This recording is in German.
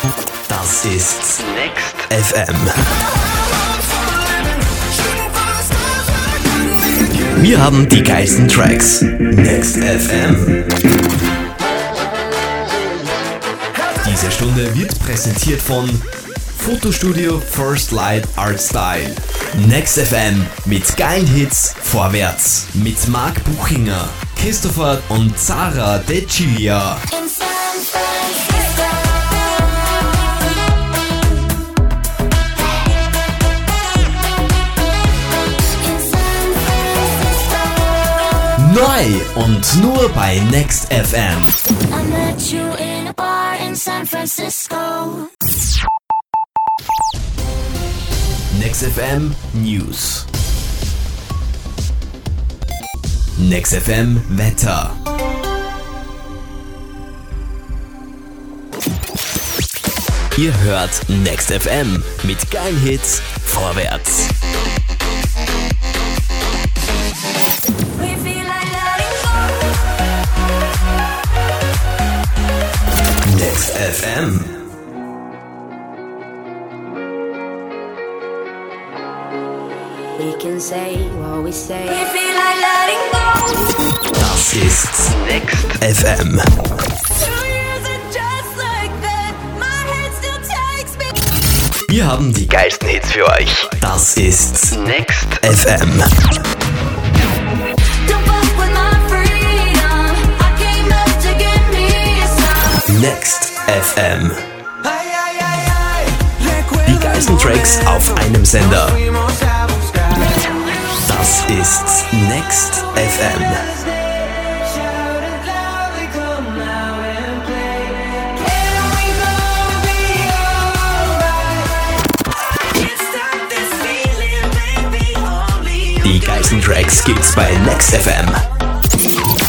Das ist Next FM. Wir haben die geilsten Tracks. Next FM. Diese Stunde wird präsentiert von Fotostudio First Light Art Style. Next FM mit geilen Hits vorwärts. Mit Marc Buchinger, Christopher und Zara De Cilia. Neu und nur bei Next FM. I met you in a bar in San Francisco. Next FM News. Next FM Wetter. Ihr hört Next FM mit geilen Hits vorwärts. Next FM. We can say what we say. We feel like letting go. Das ist Next FM. 2 years and just like that, my head still takes me. Wir haben die geilsten Hits für euch. Das ist Next FM. Don't fuck with my freedom. I came up to get me some. Next FM. Die geilsten Tracks auf einem Sender. Das ist Next FM. Die geilsten Tracks gibt's bei Next FM.